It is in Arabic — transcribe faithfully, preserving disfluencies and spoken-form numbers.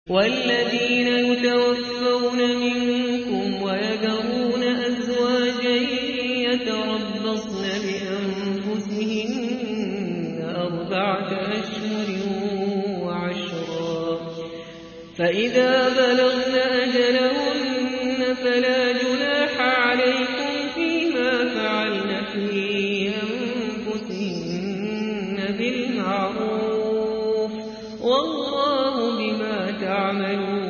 والذين يتوفون منكم ويذرون أزواجا يتربصن بأنفسهن أربعة أشهر وعشرا فإذا بلغن أجلهن فلا جناح عليكم فيما فعلن في أنفسهن بالمعروف والله بما تعملون